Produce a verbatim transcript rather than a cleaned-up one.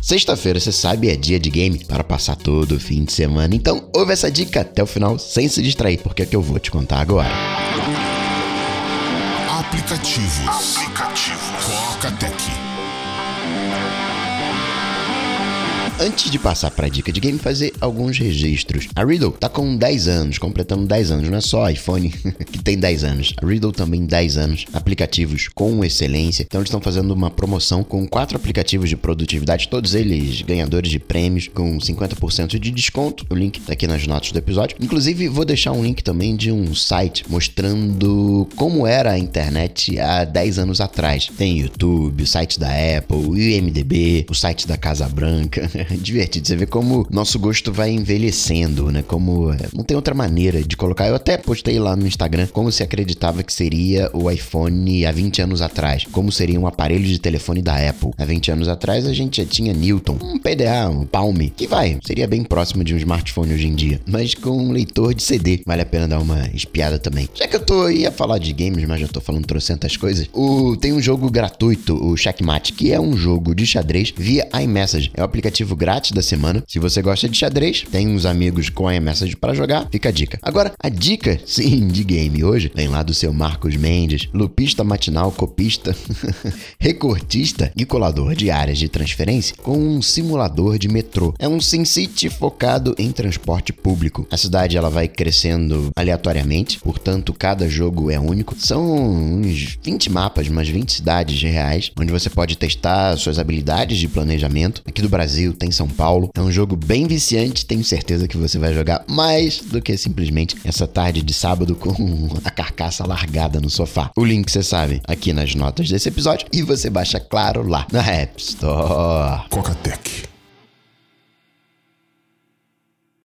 Sexta-feira, você sabe, é dia de game para passar todo o fim de semana. Então, ouve essa dica até o final sem se distrair, porque é que eu vou te contar agora. Aplicativos. Aplicativos. Coca-Tech. Antes de passar pra dica de game, fazer alguns registros. A Riddle tá com dez anos, completando dez anos. Não é só iPhone que tem dez anos. A Riddle também dez anos. Aplicativos com excelência. Então eles estão fazendo uma promoção com quatro aplicativos de produtividade, todos eles ganhadores de prêmios, com cinquenta por cento de desconto. O link tá aqui nas notas do episódio. Inclusive, vou deixar um link também de um site mostrando como era a internet há dez anos atrás. Tem YouTube, o site da Apple, o I M D B, o site da Casa Branca. Divertido, você vê como nosso gosto vai envelhecendo, né? Como não tem outra maneira de colocar. Eu até postei lá no Instagram como se acreditava que seria o iPhone há vinte anos atrás, como seria um aparelho de telefone da Apple. Há vinte anos atrás a gente já tinha Newton, um P D A, um Palm, que vai, seria bem próximo de um smartphone hoje em dia, mas com um leitor de C D. Vale a pena dar uma espiada também. Já que eu tô ia falar de games, mas já tô falando trocentas coisas, o, tem um jogo gratuito, o Checkmate, que é um jogo de xadrez via iMessage. É um aplicativo grátis da semana. Se você gosta de xadrez, tem uns amigos com a iMessage para jogar, fica a dica. Agora, a dica, sim, de game hoje, vem lá do seu Marcos Mendes, lupista matinal, copista, recortista e colador de áreas de transferência com um simulador de metrô. É um SimCity focado em transporte público. A cidade ela vai crescendo aleatoriamente, portanto, cada jogo é único. São uns vinte mapas, umas vinte cidades reais, onde você pode testar suas habilidades de planejamento. Aqui do Brasil tem São Paulo. É um jogo bem viciante, tenho certeza que você vai jogar mais do que simplesmente essa tarde de sábado com a carcaça largada no sofá. O link, você sabe, aqui nas notas desse episódio, e você baixa, claro, lá na App Store. Coca-Tech.